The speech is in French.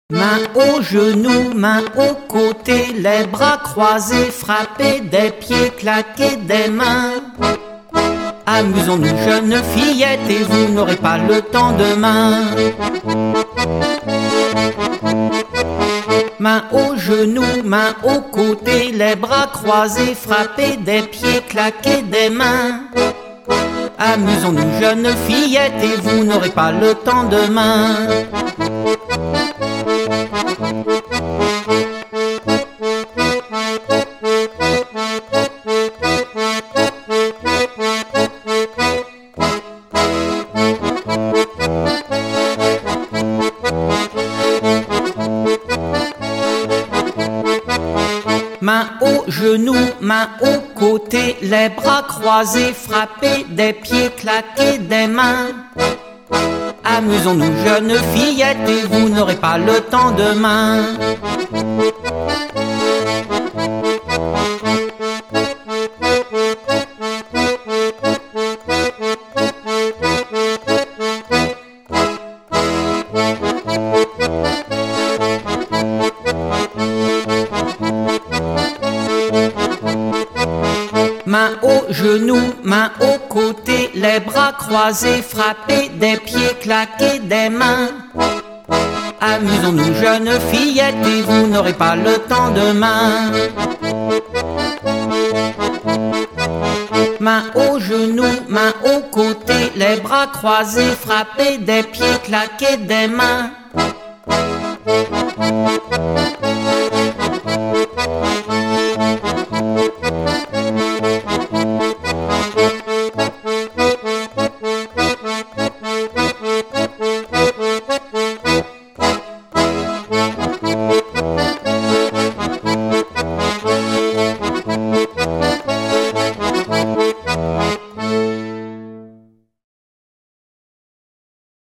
Main au genou, main au côté, les bras croisés, frapper des pieds, claquer des mains. Amusons-nous, jeunes fillettes, et vous n'aurez pas le temps demain. Main au genou, main au côté, les bras croisés, frapper des pieds, claquer des mains. Amusons-nous, jeunes fillettes, et vous n'aurez pas le temps demain. Main au genou, main au côté, les bras croisés, frapper des pieds, claquer des mains. Amusons-nous, jeunes fillettes, et vous n'aurez pas le temps demain. Main au genou, main au côté, les bras croisés, frapper des pieds, claquer des mains. Amusons-nous, jeunes fillettes, et vous n'aurez pas le temps demain. Main au genou, main au côté, les bras croisés, frapper des pieds, claquer des mains.